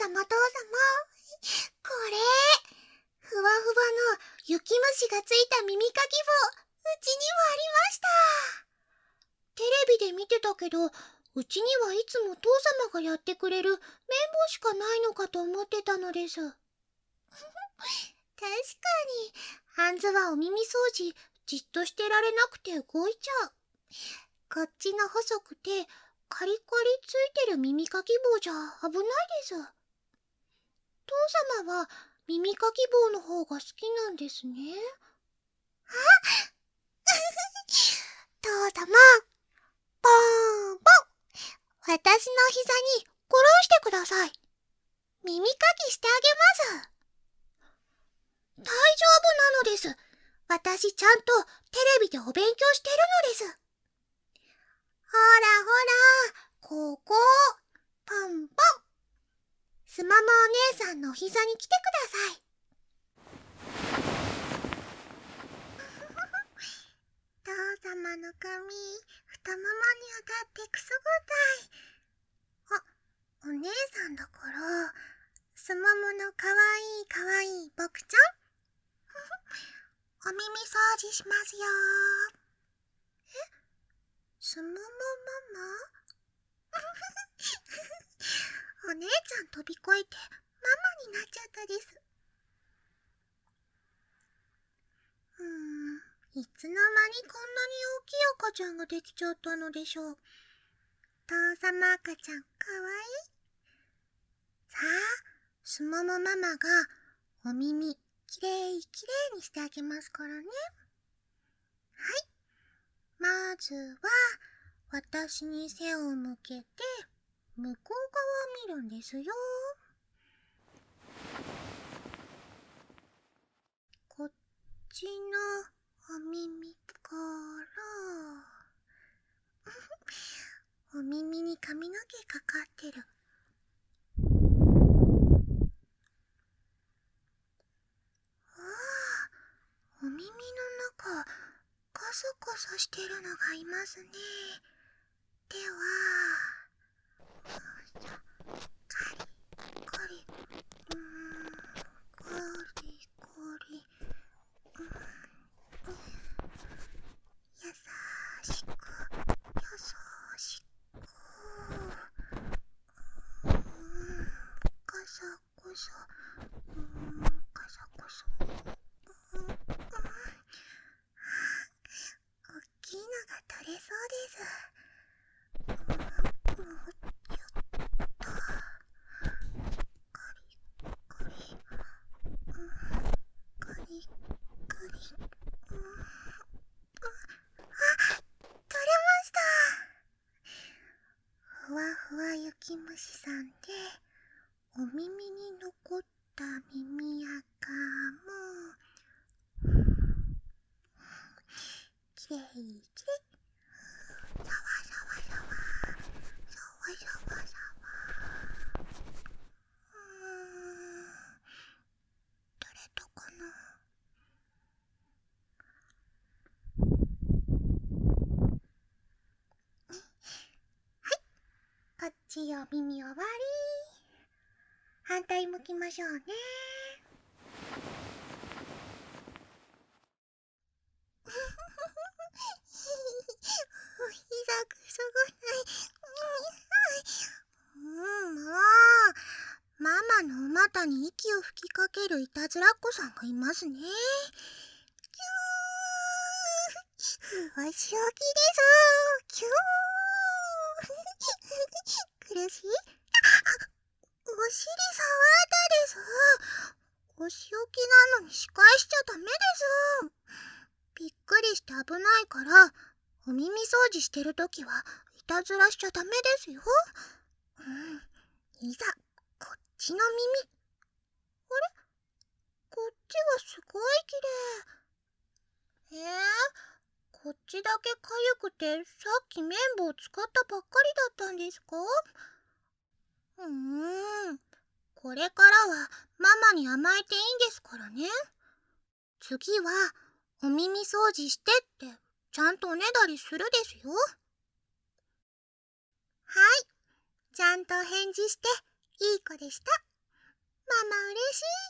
様。これ、ふわふわの雪虫がついた耳かき棒、うちにもありました。テレビで見てたけど、うちにはいつも父様がやってくれる綿棒しかないのかと思ってたのです。確かに、ハンズはお耳掃除、じっとしてられなくて動いちゃう。こっちの細くて、カリカリついてる耳かき棒じゃ危ないです。父様は耳かき棒の方が好きなんですね。あ父様、ポンポン。私の膝に転んしてください。耳かきしてあげます。大丈夫なのです。私ちゃんとテレビでお勉強してるのです。ほらほら、ここ。ポンポン。スマモお姉さんのお膝に来てください。父様の髪、太ももに当たってくすぐったい。あ、お姉さんだから、スマモのかわいい僕ちゃん。お耳掃除しますよ。スマモママお姉ちゃん飛び越えてママになっちゃったです。いつの間にこんなに大きい赤ちゃんができちゃったのでしょう。父様赤ちゃんかわいい。さあ、スモモママがお耳きれいきれいにしてあげますからね。はい。まずは私に背を向けて向こう側を見るんですよ。こっちのお耳からお耳に髪の毛かかってる。お耳の中カサカサしてるのがいますね。ではカリカリカリカリ優しくカサコサカサコサ大きいのが取れそうです。ふわふわ雪虫さんでお耳に残った耳垢もきれいきれい。さわさわさわさわさわさわ。取れたかな。こっちお耳終わり。反対向きましょうね。お膝くすぐない。もうママのお股に息を吹きかけるいたずらっ子さんがいますね。お仕置きです。苦しい。お尻触ったです。お仕置きなのに仕返しちゃダメです。びっくりして危ないから、お耳掃除してるときはいたずらしちゃダメですよ。いざ、こっちの耳。あれ？こっちはすごい綺麗。こっちだけかゆくてさっき綿棒使ったばっかりだったんですか？これからはママに甘えていいんですからね。次はお耳掃除してってちゃんとおねだりするですよ。はい、ちゃんと返事していい子でした。 嬉しい。